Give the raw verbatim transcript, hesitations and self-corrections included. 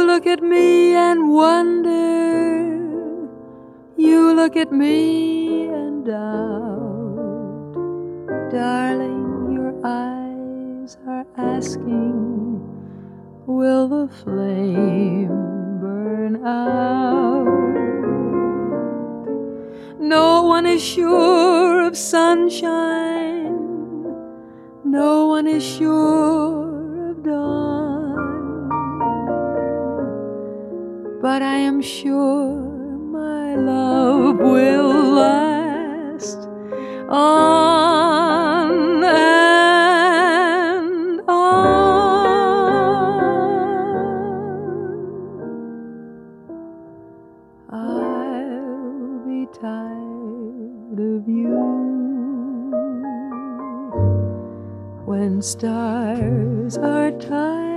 look at me and wonder, you look at me and doubt. Darling, your eyes are asking, will the flame burn out? No one is sure of sunshine, no one is sure of dawn, but I am sure my love will last on and on. I'll be tired of you when stars are tired